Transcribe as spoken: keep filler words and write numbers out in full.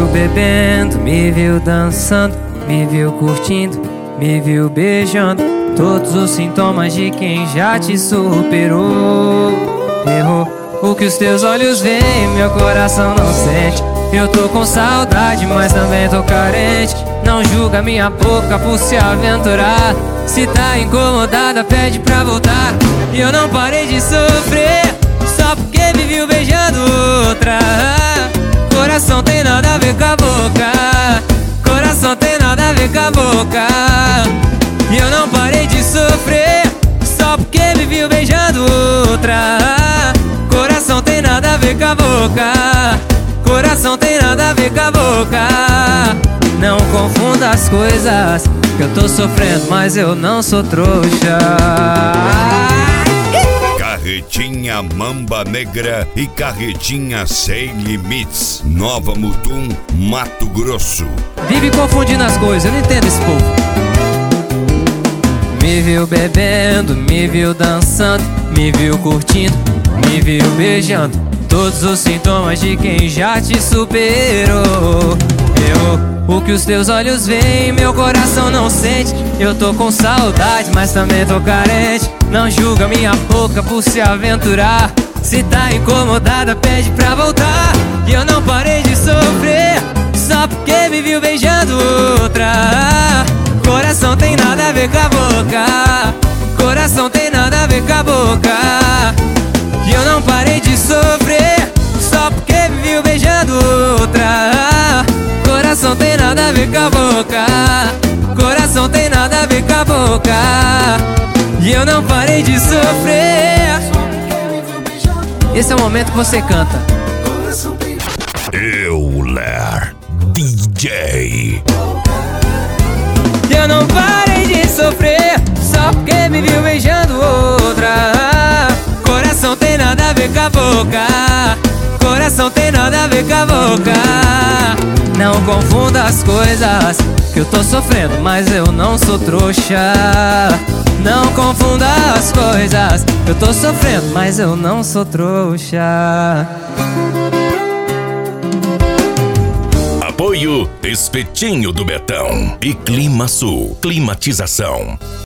bebendo, me viu dançando, me viu curtindo, me viu beijando. Todos os sintomas de quem já te superou. Errou. O que os teus olhos veem, meu coração não sente. Eu tô com saudade, mas também tô carente. Não julga minha boca por se aventurar. Se tá incomodada, pede pra voltar. E eu não parei de sofrer só porque me viu beijando outra. Coração tem nada a ver com a boca. Coração tem nada a ver com a boca. E eu não parei de sofrer só porque me viu beijando outra. Coração tem nada a ver com a boca. Coração tem nada a ver com a boca. Não confunda as coisas, que eu tô sofrendo, mas eu não sou trouxa. Carretinha Mamba Negra e Carretinha Sem Limites, Nova Mutum, Mato Grosso. Vive confundindo as coisas, eu não entendo esse povo. Me viu bebendo, me viu dançando, me viu curtindo, me viu beijando. Todos os sintomas de quem já te superou. Eu, o que os teus olhos veem, meu coração não sente. Eu tô com saudade, mas também tô carente. Não julga minha boca por se aventurar. Se tá incomodada, pede pra voltar. E eu não parei de sofrer só porque me viu beijando outra. Coração tem nada a ver com a boca. Coração tem nada a ver com a boca. E eu não parei de sofrer só porque me viu beijando outra. Coração tem nada a ver com a boca. Coração tem nada a ver com a boca. E eu não parei de sofrer. Esse é o momento que você canta. Euler D J. E eu não parei de sofrer só porque me viu beijando outra. Coração tem nada a ver com a boca. Coração tem nada a ver com a boca. Não confunda as coisas, que eu tô sofrendo, mas eu não sou trouxa. Não confunda as coisas, eu tô sofrendo, mas eu não sou trouxa. Apoio Espetinho do Betão e Clima Sul, climatização.